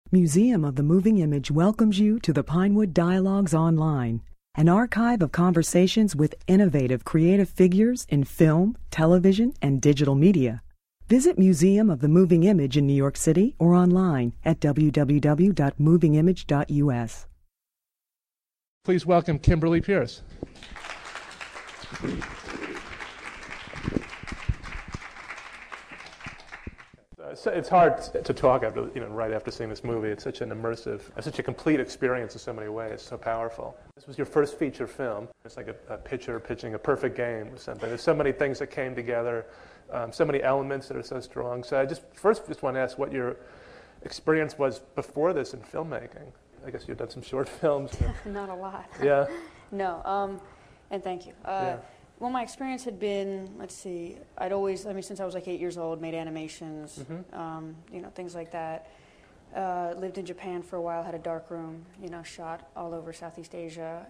Museum of the Moving Image welcomes you to the Pinewood Dialogues Online, an archive of conversations with innovative creative figures in film, television, and digital media. Visit Museum of the Moving Image in New York City or online at www.movingimage.us. Please welcome Kimberly Peirce. It's hard to talk after, right after seeing this movie. It's such an immersive, such a complete experience in so many ways. It's so powerful. This was your first feature film. It's like a pitcher pitching a perfect game or something. There's so many things that came together, so many elements that are so strong. So I just want to ask what your experience was before this in filmmaking. I guess you've done some short films. Not a lot. Yeah. No. And thank you. Yeah. Well, my experience had been, I'd always, since I was like 8 years old, made animations, things like that. Lived in Japan for a while, had a darkroom, shot all over Southeast Asia.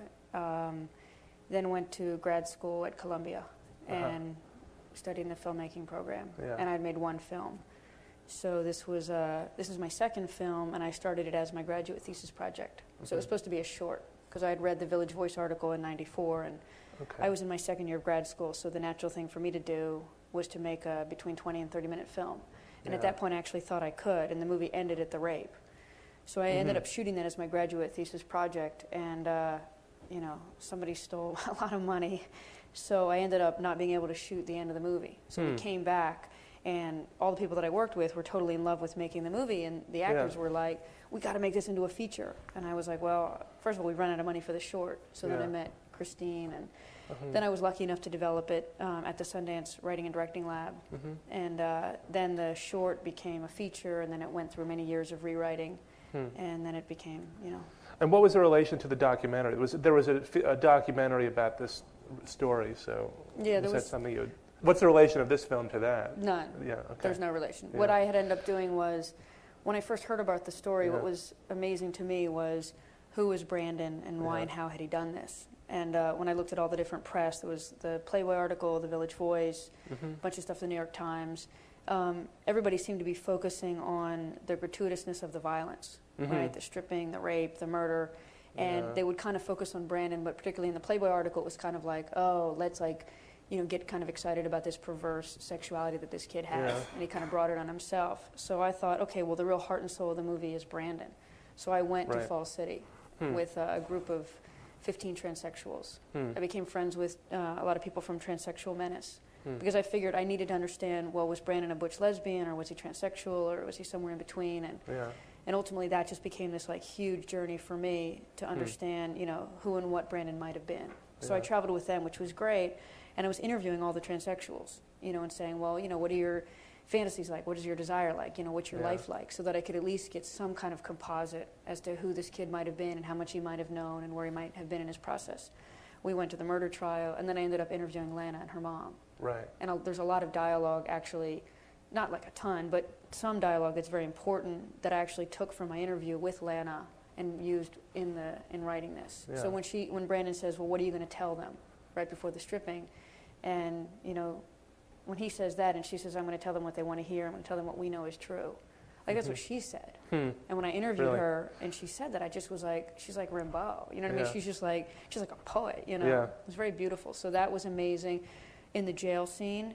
Then went to grad school at Columbia and studied in the filmmaking program. Yeah. And I'd made one film. So this is my second film, and I started it as my graduate thesis project. So it was supposed to be a short, because I had read the Village Voice article in '94, and I was in my second year of grad school, so the natural thing for me to do was to make a between 20 and 30-minute film. And at that point, I actually thought I could, and the movie ended at the rape. So I ended up shooting that as my graduate thesis project, and somebody stole a lot of money, so I ended up not being able to shoot the end of the movie. So we came back, and all the people that I worked with were totally in love with making the movie, and the actors were like, we got to make this into a feature. And I was like, well, first of all, we ran out of money for the short, so then I met Christine, and then I was lucky enough to develop it at the Sundance Writing and Directing Lab. And then the short became a feature, and then it went through many years of rewriting, and then it became, And what was the relation to the documentary? There was a documentary about this story, so that something you would... What's the relation of this film to that? None. Yeah, okay. There's no relation. Yeah. What I had ended up doing was, when I first heard about the story, what was amazing to me was who was Brandon and why and how had he done this. And when I looked at all the different press, there was the Playboy article, the Village Voice, a bunch of stuff in the New York Times. Everybody seemed to be focusing on the gratuitousness of the violence, right? The stripping, the rape, the murder. And they would kind of focus on Brandon, but particularly in the Playboy article, it was kind of like, oh, let's get kind of excited about this perverse sexuality that this kid has. And he kind of brought it on himself. So I thought, okay, well, the real heart and soul of the movie is Brandon. So I went to Falls City with a group of 15 transsexuals. I became friends with a lot of people from Transsexual Menace because I figured I needed to understand, well, was Brandon a butch lesbian, or was he transsexual, or was he somewhere in between? And ultimately that just became this huge journey for me to understand, who and what Brandon might have been. So I traveled with them, which was great, and I was interviewing all the transsexuals, and saying, well, what are your fantasies like? What is your desire like? What's your life like? So that I could at least get some kind of composite as to who this kid might have been and how much he might have known and where he might have been in his process. We went to the murder trial, and then I ended up interviewing Lana and her mom. Right. And there's a lot of dialogue, actually, not like a ton, but some dialogue that's very important that I actually took from my interview with Lana and used in writing this. Yeah. So when Brandon says, well, what are you going to tell them right before the stripping? And, when he says that and she says, I'm going to tell them what they want to hear, I'm going to tell them what we know is true. That's what she said. And when I interviewed her and she said that, I just was like, she's like Rimbaud. You know what I mean? She's like a poet, Yeah. It was very beautiful. So that was amazing. In the jail scene,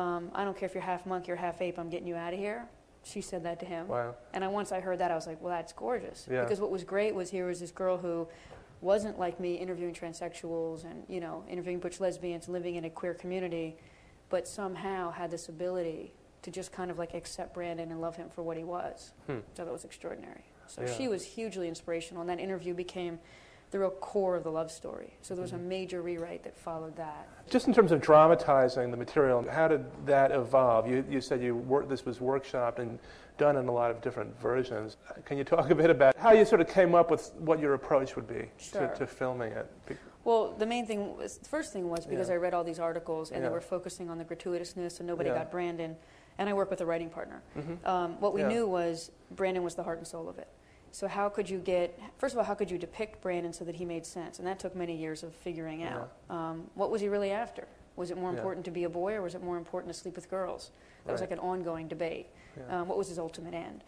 I don't care if you're half monkey or half ape, I'm getting you out of here. She said that to him. Wow. And once I heard that, I was like, well, that's gorgeous. Yeah. Because what was great was here was this girl who wasn't like me, interviewing transsexuals and, interviewing butch lesbians, living in a queer community, but somehow had this ability to just kind of accept Brandon and love him for what he was. So that was extraordinary. So she was hugely inspirational, and that interview became the real core of the love story. So there was a major rewrite that followed that. Just in terms of dramatizing the material, how did that evolve? You said this was workshopped and done in a lot of different versions. Can you talk a bit about how you sort of came up with what your approach would be to filming it? Well, the first thing was because I read all these articles and they were focusing on the gratuitousness and nobody got Brandon, and I work with a writing partner. What we knew was Brandon was the heart and soul of it. So how could you first of all, how could you depict Brandon so that he made sense? And that took many years of figuring out. What was he really after? Was it more important to be a boy, or was it more important to sleep with girls? That was like an ongoing debate. What was his ultimate end?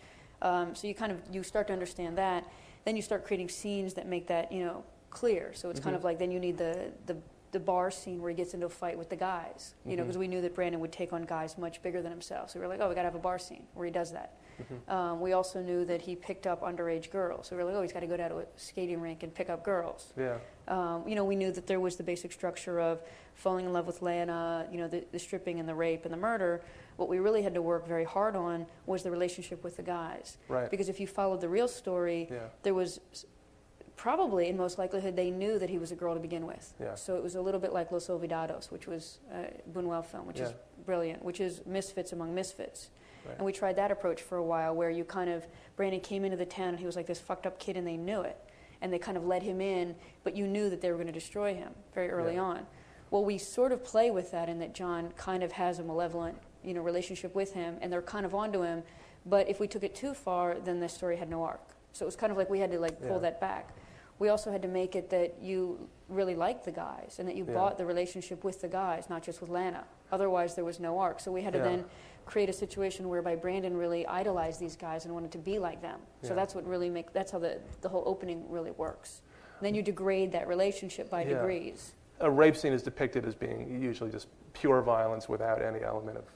So you start to understand that. Then you start creating scenes that make that, clear. So it's kind of like then you need the bar scene where he gets into a fight with the guys, because we knew that Brandon would take on guys much bigger than himself. So we were like, oh, we got to have a bar scene where he does that. We also knew that he picked up underage girls. So we were like, oh, he's got to go down to a skating rink and pick up girls. Yeah. We knew that there was the basic structure of falling in love with Lana, the stripping and the rape and the murder. What we really had to work very hard on was the relationship with the guys. Right. Because if you followed the real story, there was probably, in most likelihood, they knew that he was a girl to begin with. Yeah. So it was a little bit like Los Olvidados, which was a Buñuel film, which is brilliant, which is misfits among misfits. Right. And we tried that approach for a while, where Brandon came into the town and he was like this fucked up kid and they knew it. And they kind of let him in, but you knew that they were going to destroy him very early on. Well, we sort of play with that in that John kind of has a malevolent, relationship with him, and they're kind of onto him. But if we took it too far, then the story had no arc. So it was kind of like we had to pull that back. We also had to make it that you really liked the guys and that you bought the relationship with the guys, not just with Lana. Otherwise, there was no arc. So we had to then create a situation whereby Brandon really idolized these guys and wanted to be like them. So that's what really that's how the whole opening really works. And then you degrade that relationship by degrees. A rape scene is depicted as being usually just pure violence without any element of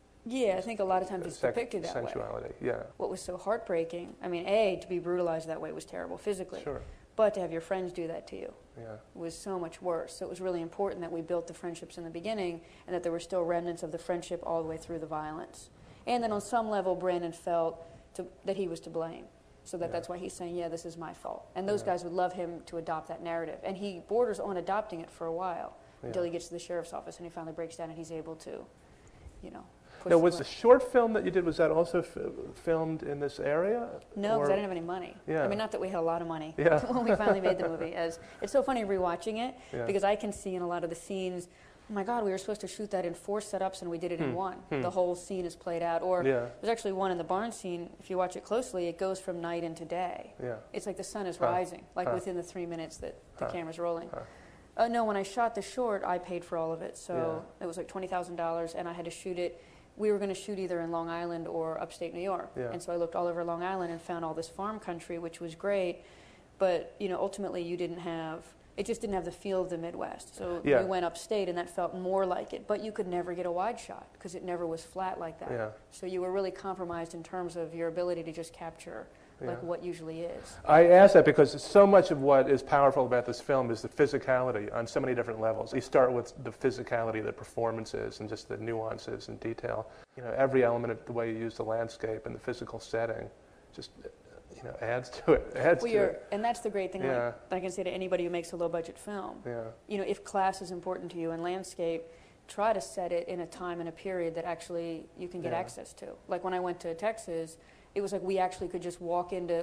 I think a lot of times it's depicted that sensuality. way. What was so heartbreaking, to be brutalized that way was terrible physically. Sure. But to have your friends do that to you was so much worse. So it was really important that we built the friendships in the beginning and that there were still remnants of the friendship all the way through the violence. And then on some level, Brandon felt that he was to blame. So that's why he's saying, this is my fault. And those guys would love him to adopt that narrative. And he borders on adopting it for a while until he gets to the sheriff's office and he finally breaks down and he's able to, Now, was the short film that you did, was that also filmed in this area? No, because I didn't have any money. Yeah. Not that we had a lot of money when we finally made the movie. It's so funny rewatching it because I can see in a lot of the scenes, oh my God, we were supposed to shoot that in 4 setups and we did it in 1. The whole scene is played out. Or there's actually one in the barn scene, if you watch it closely, it goes from night into day. It's like the sun is rising, within the 3 minutes that the camera's rolling. No, when I shot the short, I paid for all of it. So it was like $20,000 and I had to shoot it. We were going to shoot either in Long Island or upstate New York. And so I looked all over Long Island and found all this farm country, which was great. But, ultimately it just didn't have the feel of the Midwest. So we went upstate and that felt more like it. But you could never get a wide shot because it never was flat like that. So you were really compromised in terms of your ability to just capture what usually is. I ask that because so much of what is powerful about this film is the physicality on so many different levels. You start with the physicality of the performances and just the nuances and detail. Every element of the way you use the landscape and the physical setting just adds to it. And that's the great thing I can say to anybody who makes a low-budget film. If class is important to you and landscape, try to set it in a time and a period that actually you can get access to. Like when I went to Texas, it was like we actually could just walk into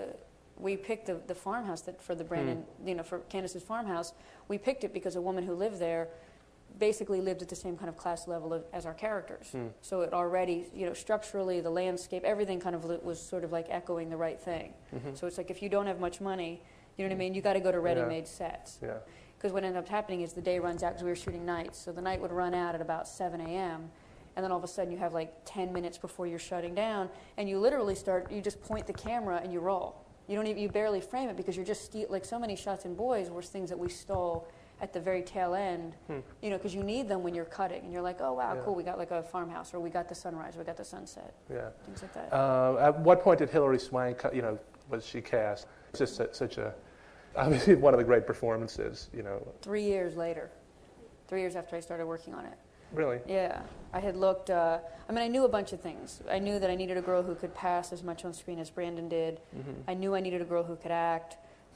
we picked the farmhouse for the Brandon, for Candace's farmhouse. We picked it because a woman who lived there basically lived at the same kind of class level as our characters. So it already, structurally, the landscape, everything kind of was sort of like echoing the right thing. So it's like if you don't have much money, you know what I mean, you got to go to ready-made sets. Because what ended up happening is the day runs out because we were shooting nights. So the night would run out at about 7 a.m., and then all of a sudden you have like 10 minutes before you're shutting down, and you literally you just point the camera and you roll. You barely frame it because you're just like so many shots in Boys were things that we stole at the very tail end, because you need them when you're cutting, and you're like, oh wow, cool, we got like a farmhouse, or we got the sunrise, we got the sunset, things like that. At what point did Hilary Swank, was she cast? It's just such a, obviously one of the great performances, 3 years later, 3 years after I started working on it. Really? Yeah. I had looked, I knew a bunch of things. I knew that I needed a girl who could pass as much on screen as Brandon did. I knew I needed a girl who could act.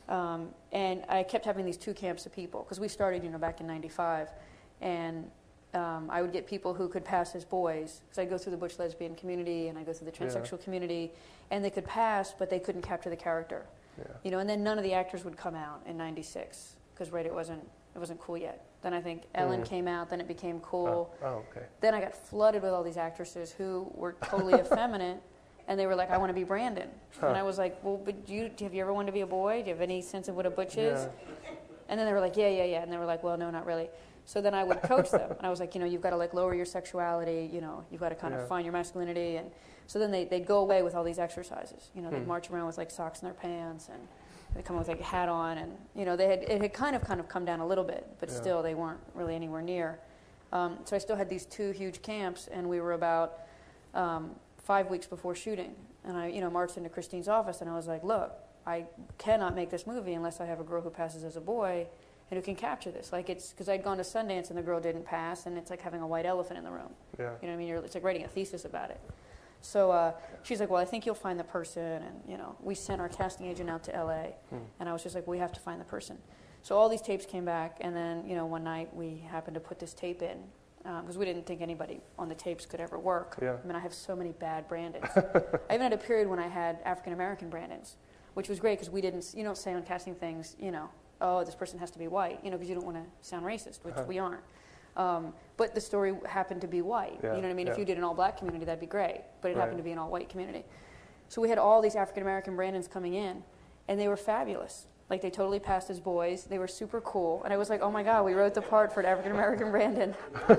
And I kept having these 2 camps of people, because we started, back in 95. And I would get people who could pass as boys, because I'd go through the butch lesbian community, and I'd go through the transsexual community, and they could pass, but they couldn't capture the character. And then none of the actors would come out in 96, because it wasn't cool yet. Then I think Ellen came out, then it became cool. Okay. Then I got flooded with all these actresses who were totally effeminate, and they were like, I want to be Brandon. And I was like, well, but have you ever wanted to be a boy? Do you have any sense of what a butch is? And then they were like, yeah. And they were like, well, no, not really. So then I would coach them, and I was like, you've got to like lower your sexuality, you've got to kind of find your masculinity, and so then they'd go away with all these exercises. They'd march around with like socks in their pants, and they'd come with like a hat on, and it had kind of come down a little bit, but still they weren't really anywhere near. So I still had these 2 huge camps, and we were about 5 weeks before shooting, and I marched into Christine's office, and I was like, look, I cannot make this movie unless I have a girl who passes as a boy and who can capture this. Like, it's because I'd gone to Sundance and the girl didn't pass, and it's like having a white elephant in the room. Yeah. You know what I mean? It's like writing a thesis about it. So she's like, well, I think you'll find the person, and we sent our casting agent out to L.A., and I was just like, we have to find the person. So all these tapes came back, and then one night we happened to put this tape in because we didn't think anybody on the tapes could ever work. Yeah. I mean, I have so many bad Brandons. I even had a period when I had African American Brandons, which was great because you don't say on casting things, oh, this person has to be white, because you don't want to sound racist, which we aren't. But the story happened to be white. Yeah, You know what I mean? yeah. If you did an all-black community, that'd be great. But it happened to be an all-white community. So we had all these African-American Brandons coming in, and they were fabulous. Like, they totally passed as boys. They were super cool. And I was like, oh, my God, we wrote the part for an African-American Brandon.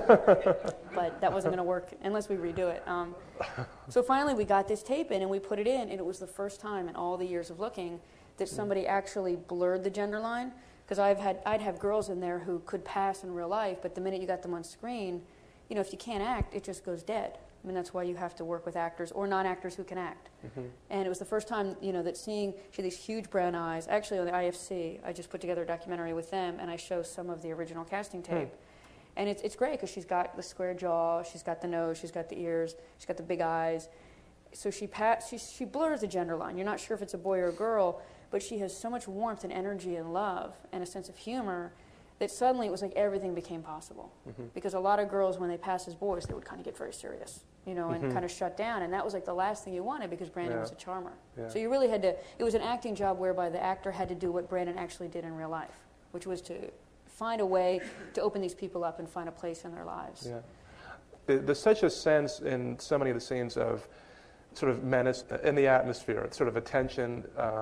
But that wasn't going to work unless we redo it. So finally, we got this tape in, and we put it in, and it was the first time in all the years of looking that somebody actually blurred the gender line. Because I'd have girls in there who could pass in real life, but the minute you got them on screen, if you can't act, it just goes dead. I mean, that's why you have to work with actors or non-actors who can act. And it was the first time, that seeing, she had these huge brown eyes. Actually, on the IFC, I just put together a documentary with them, and I show some of the original casting tape. And it's great because she's got the square jaw, she's got the nose, she's got the ears, she's got the big eyes. So she blurs the gender line. You're not sure if it's a boy or a girl, but she has so much warmth and energy and love and a sense of humor that suddenly it was like everything became possible. Because a lot of girls, when they pass as boys, they would kind of get very serious, and kind of shut down. And that was like the last thing you wanted because Brandon was a charmer. Yeah. So you really had to, it was an acting job whereby the actor had to do what Brandon actually did in real life, which was to find a way to open these people up and find a place in their lives. Yeah. There's such a sense in so many of the scenes of sort of menace in the atmosphere, it's sort of a tension.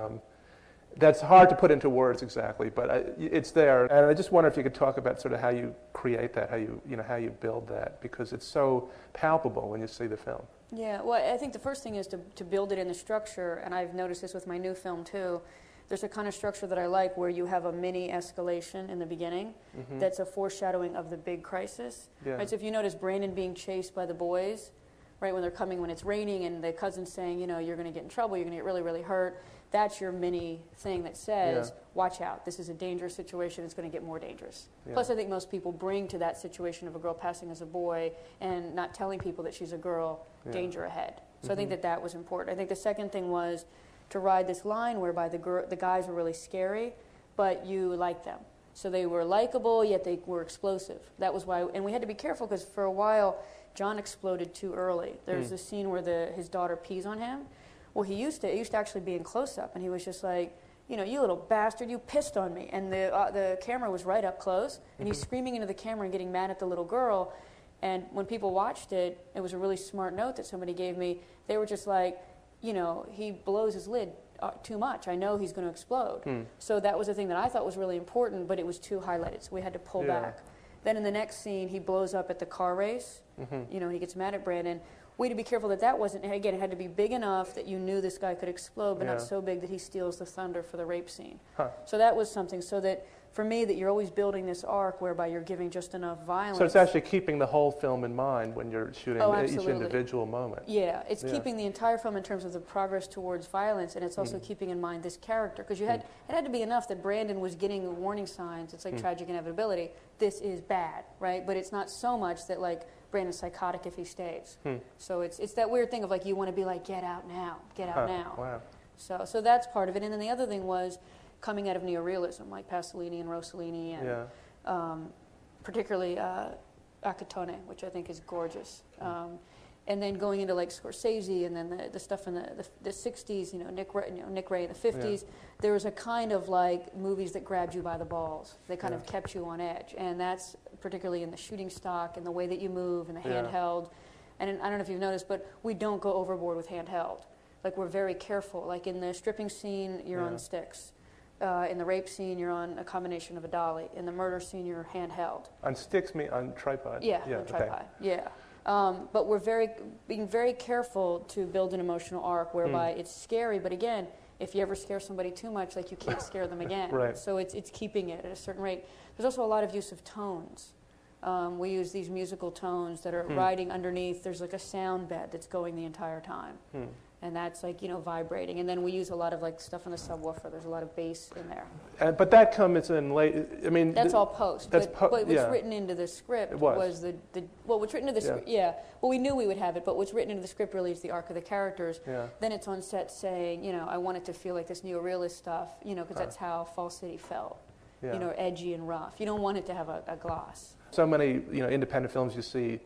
That's hard to put into words exactly, but it's there. And I just wonder if you could talk about sort of how you create that, how you build that, because it's so palpable when you see the film. Yeah, well, I think the first thing is to build it in the structure, and I've noticed this with my new film too. There's a kind of structure that I like where you have a mini escalation in the beginning that's a foreshadowing of the big crisis. Yeah. Right? So if you notice Brandon being chased by the boys, right, when they're coming, when it's raining and the cousin's saying, you're going to get in trouble, you're going to get really, really hurt, that's your mini thing that says, watch out, this is a dangerous situation, it's going to get more dangerous. Yeah. Plus, I think most people bring to that situation of a girl passing as a boy and not telling people that she's a girl, danger ahead. So I think that was important. I think the second thing was to ride this line whereby the guys were really scary, but you liked them. So they were likable, yet they were explosive. That was why, and we had to be careful because for a while, John exploded too early. There's this scene where his daughter pees on him. Well, it used to actually be in close-up, and he was just like, you little bastard, you pissed on me. And the camera was right up close, and he's screaming into the camera and getting mad at the little girl. And when people watched it, it was a really smart note that somebody gave me. They were just like, he blows his lid too much. I know he's going to explode. So that was a thing that I thought was really important, but it was too highlighted, so we had to pull back. Then in the next scene, he blows up at the car race, and he gets mad at Brandon. We had to be careful that wasn't, again, it had to be big enough that you knew this guy could explode, but not so big that he steals the thunder for the rape scene. So that was something, so that for me, that you're always building this arc whereby you're giving just enough violence. So it's actually keeping the whole film in mind when you're shooting each individual moment. Yeah, it's keeping the entire film in terms of the progress towards violence, and it's also keeping in mind this character, because it had to be enough that Brandon was getting the warning signs. It's like tragic inevitability. This is bad, right? But it's not so much that like Brandon's psychotic if he stays. So it's that weird thing of like you want to be like, get out now, get out now. Wow. So that's part of it. And then the other thing was coming out of neorealism, like Pasolini and Rossellini, and particularly Acatone, which I think is gorgeous. And then going into like Scorsese, and then the stuff in the 60s, Nick Ray in the 50s, there was a kind of like movies that grabbed you by the balls. They kind of kept you on edge. And that's particularly in the shooting stock and the way that you move and the handheld. And I don't know if you've noticed, but we don't go overboard with handheld. Like we're very careful. Like in the stripping scene, you're on sticks. In the rape scene, you're on a combination of a dolly. In the murder scene, you're handheld. On sticks, on tripod? Yeah, on tripod, yeah. But we're being very careful to build an emotional arc whereby it's scary, but again, if you ever scare somebody too much, like you can't scare them again. Right. So it's keeping it at a certain rate. There's also a lot of use of tones. We use these musical tones that are riding underneath. There's like a sound bed that's going the entire time. And that's like, vibrating. And then we use a lot of like stuff on the subwoofer. There's a lot of bass in there. But that comes in late. I mean, that's all post. That's but what's written into the script was what's written into the script. Yeah. Well, we knew we would have it, but what's written into the script really is the arc of the characters. Yeah. Then it's on set saying, I want it to feel like this neorealist stuff, because that's how Fall City felt. Yeah. Edgy and rough. You don't want it to have a gloss. So many, independent films you see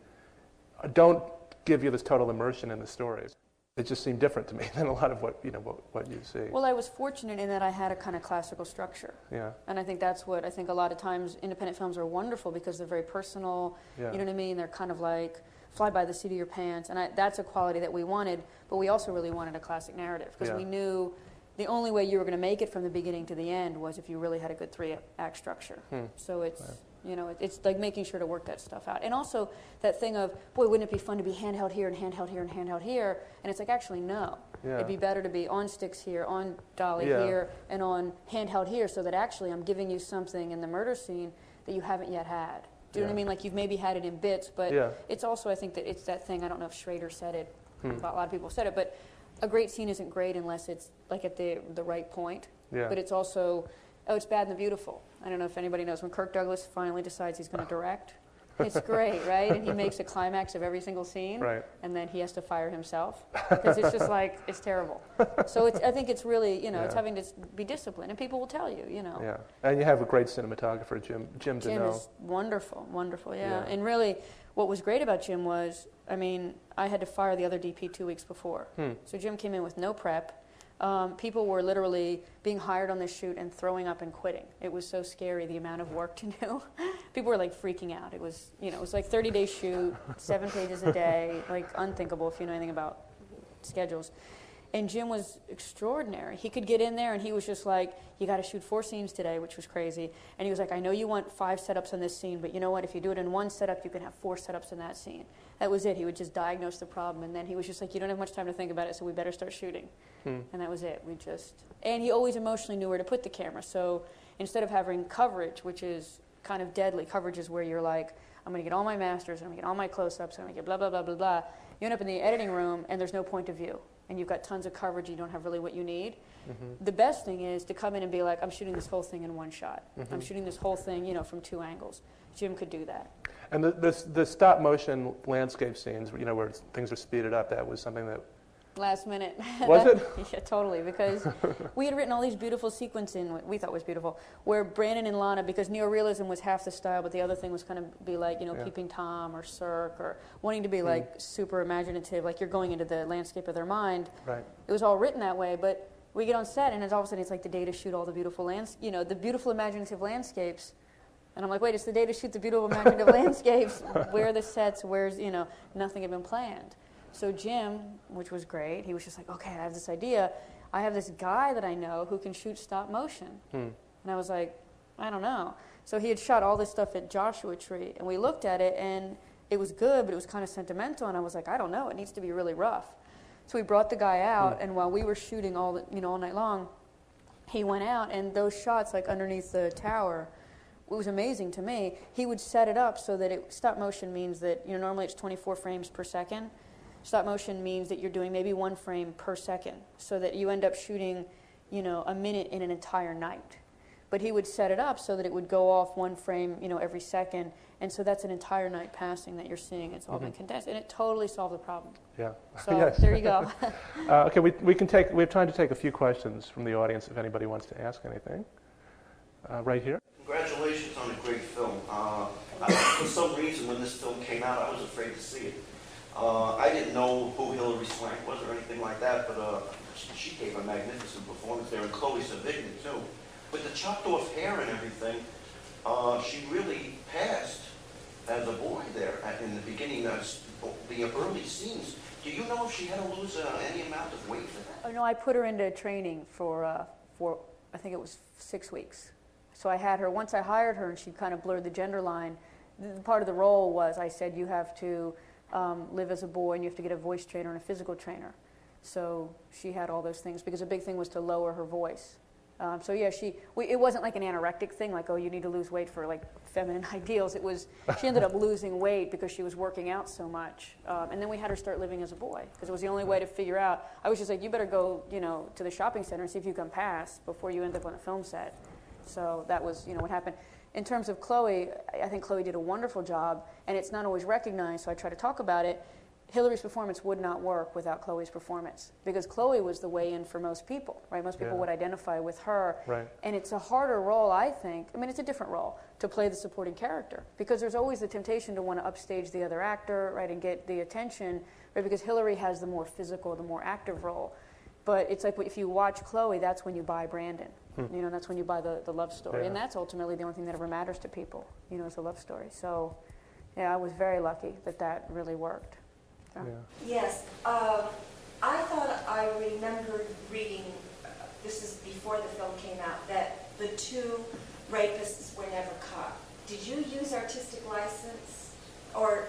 don't give you this total immersion in the stories. It just seemed different to me than a lot of what you see. Well, I was fortunate in that I had a kind of classical structure. Yeah. And I think that's what I think a lot of times independent films are wonderful because they're very personal. Yeah. You know what I mean? They're kind of like fly by the seat of your pants, and that's a quality that we wanted. But we also really wanted a classic narrative because we knew the only way you were going to make it from the beginning to the end was if you really had a good 3-act structure. So it's. Right. It's like making sure to work that stuff out. And also that thing of, boy, wouldn't it be fun to be handheld here and handheld here and handheld here? And it's like, actually, no. Yeah. It'd be better to be on sticks here, on dolly here, and on handheld here so that actually I'm giving you something in the murder scene that you haven't yet had. Do you know what I mean? Like you've maybe had it in bits, but it's also, I think that it's that thing, I don't know if Schrader said it, a lot of people said it, but a great scene isn't great unless it's like at the right point. Yeah. But it's also... it's Bad and the Beautiful. I don't know if anybody knows when Kirk Douglas finally decides he's going to direct. It's great, right? And he makes a climax of every single scene, right. And then he has to fire himself because it's just like it's terrible. So I think it's really it's having to be disciplined, and people will tell you, Yeah, and you have a great cinematographer, Jim Jim Deneau. Is wonderful, yeah. And really, what was great about Jim was, I had to fire the other DP 2 weeks before, so Jim came in with no prep. People were literally being hired on this shoot and throwing up and quitting. It was so scary, the amount of work to do. People were like freaking out. It was, it was like 30-day shoot, 7 pages a day, like unthinkable if you know anything about schedules. And Jim was extraordinary. He could get in there and he was just like, you got to shoot 4 scenes today, which was crazy. And he was like, I know you want 5 setups on this scene, but you know what? If you do it in 1 setup, you can have 4 setups in that scene. That was it. He would just diagnose the problem, and then he was just like, you don't have much time to think about it, so we better start shooting. And that was it. And he always emotionally knew where to put the camera. So instead of having coverage, which is kind of deadly, coverage is where you're like, I'm going to get all my masters, I'm going to get all my close-ups, I'm going to get blah, blah, blah, blah, blah. You end up in the editing room, and there's no point of view. And you've got tons of coverage, you don't have really what you need. The best thing is to come in and be like, I'm shooting this whole thing in 1 shot. I'm shooting this whole thing, from 2 angles. Jim could do that. And the stop motion landscape scenes, where things are speeded up, that was something that... Last minute. Was it? Yeah, totally, because we had written all these beautiful sequences, we thought was beautiful, where Brandon and Lana, because neorealism was half the style, but the other thing was kind of be like, Peeping Tom or Cirque, or wanting to be like super imaginative, like you're going into the landscape of their mind. Right. It was all written that way, but we get on set and all of a sudden it's like the day to shoot all the beautiful the beautiful imaginative landscapes. And I'm like, wait, it's the day to shoot the beautiful imaginative landscapes. Where are the sets? Where's, nothing had been planned. So Jim, which was great, he was just like, okay, I have this idea. I have this guy that I know who can shoot stop motion. And I was like, I don't know. So he had shot all this stuff at Joshua Tree, and we looked at it, and it was good, but it was kind of sentimental, and I was like, I don't know, it needs to be really rough. So we brought the guy out, and while we were shooting all night long, he went out, and those shots, like underneath the tower, it was amazing to me. He would set it up so that stop motion means that, normally it's 24 frames per second. Stop motion means that you're doing maybe 1 frame per second, so that you end up shooting, a minute in an entire night. But he would set it up so that it would go off 1 frame, every second, and so that's an entire night passing that you're seeing. It's all been condensed, and it totally solved the problem. Yeah. So yes. There you go. Okay, we have time to take a few questions from the audience if anybody wants to ask anything. Right here. Congratulations on a great film. For some reason, when this film came out, I was afraid to see it. I didn't know who Hilary Swank was or anything like that, but she gave a magnificent performance there, and Chloe Sevigny too. With the chopped off hair and everything, she really passed as a boy there in the beginning, the early scenes. Do you know if she had to lose any amount of weight for that? Oh, no, I put her into training for I think it was 6 weeks. So I had her, once I hired her and she kind of blurred the gender line, part of the role was I said you have to live as a boy and you have to get a voice trainer and a physical trainer. So she had all those things because a big thing was to lower her voice. So yeah, it wasn't like an anorectic thing, like, oh, you need to lose weight for like feminine ideals. It was, she ended up losing weight because she was working out so much. And then we had her start living as a boy because it was the only way to figure out. I was just like, you better go, to the shopping center and see if you can pass before you end up on a film set. So that was, what happened. In terms of Chloe, I think Chloe did a wonderful job, and it's not always recognized, so I try to talk about it. Hillary's performance would not work without Chloe's performance because Chloe was the way in for most people, right? Most people would identify with her. Right. And it's a harder role, I think. I mean, it's a different role to play the supporting character because there's always the temptation to want to upstage the other actor, right, and get the attention, right? Because Hillary has the more physical, the more active role. But it's like if you watch Chloe, that's when you buy Brandon. That's when you buy the love story. And that's ultimately the only thing that ever matters to people, is a love story. So, yeah, I was very lucky that really worked. So. Yeah. Yes. I thought I remembered reading, this is before the film came out, that the two rapists were never caught. Did you use artistic license? Or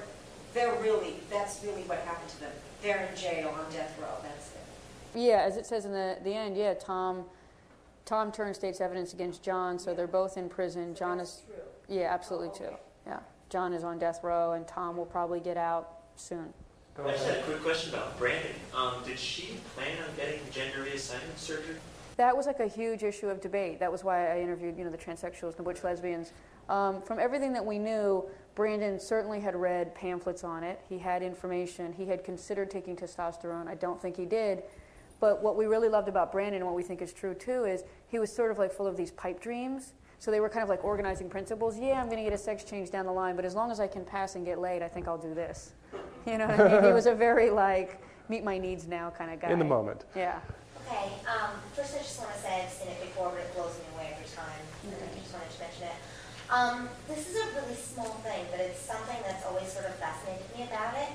that's really what happened to them? They're in jail on death row, that's it. Yeah, as it says in the end, yeah, Tom turned state's evidence against John, so they're both in prison. So John that's is true. Yeah, absolutely true. Yeah, John is on death row, and Tom will probably get out soon. I just had a quick question about Brandon. Did she plan on getting gender reassignment surgery? That was like a huge issue of debate. That was why I interviewed, the transsexuals and the butch lesbians. From everything that we knew, Brandon certainly had read pamphlets on it. He had information. He had considered taking testosterone. I don't think he did. But what we really loved about Brandon and what we think is true too is he was sort of like full of these pipe dreams. So they were kind of like organizing principles. Yeah, I'm going to get a sex change down the line, but as long as I can pass and get laid, I think I'll do this. You know what I mean? He was a very like meet my needs now kind of guy. In the moment. Yeah. Okay. First, I just want to say I've seen it before, but it blows me away every time. I just wanted to mention it. This is a really small thing, but it's something that's always sort of fascinated me about it.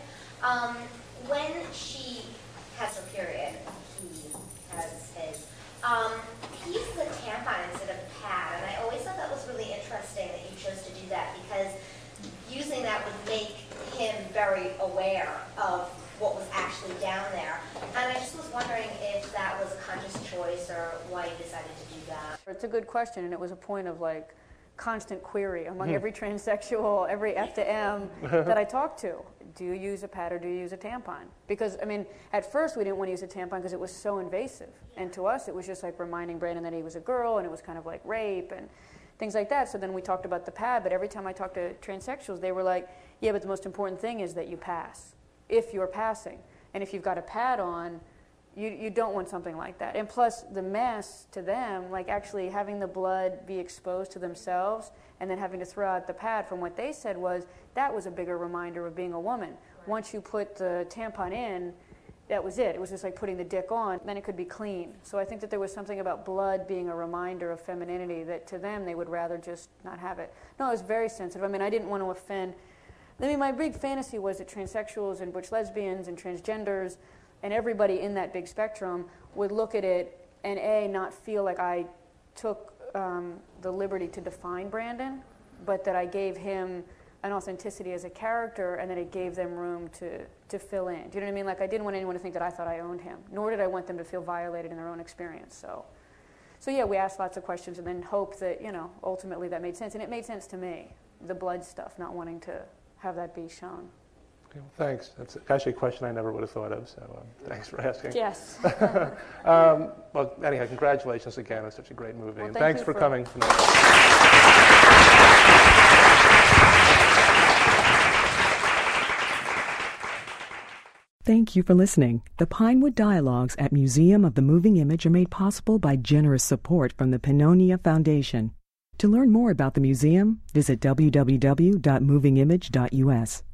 When she has her period, he has his. He uses a tampon instead of a pad, and I always thought that was really interesting that you chose to do that because using that would make him very aware of what was actually down there. And I just was wondering if that was a conscious choice or why you decided to do that. It's a good question, and it was a point of like constant query among every transsexual, every F to M that I talked to. Do you use a pad or do you use a tampon? Because, I mean, at first we didn't want to use a tampon because it was so invasive. And to us it was just like reminding Brandon that he was a girl and it was kind of like rape and things like that. So then we talked about the pad, but every time I talked to transsexuals, they were like, yeah, but the most important thing is that you pass, if you're passing. And if you've got a pad on, you don't want something like that. And plus, the mess to them, like actually having the blood be exposed to themselves and then having to throw out the pad, from what they said was, that was a bigger reminder of being a woman. Once you put the tampon in, that was it. It was just like putting the dick on, then it could be clean. So I think that there was something about blood being a reminder of femininity that to them, they would rather just not have it. No, it was very sensitive. I mean, I didn't want to offend. I mean, my big fantasy was that transsexuals and butch lesbians and transgenders and everybody in that big spectrum would look at it and not feel like I took the liberty to define Brandon, but that I gave him an authenticity as a character and that it gave them room to fill in. Do you know what I mean? Like I didn't want anyone to think that I thought I owned him, nor did I want them to feel violated in their own experience. So yeah, we asked lots of questions and then hoped that, ultimately that made sense. And it made sense to me, the blood stuff, not wanting to have that be shown. Okay, well, thanks. That's actually a question I never would have thought of, so thanks for asking. Yes. Well, anyhow, congratulations again. It's such a great movie. Well, and thank thanks you for for coming tonight. Thank you for listening. The Pinewood Dialogues at Museum of the Moving Image are made possible by generous support from the Pannonia Foundation. To learn more about the museum, visit www.movingimage.us.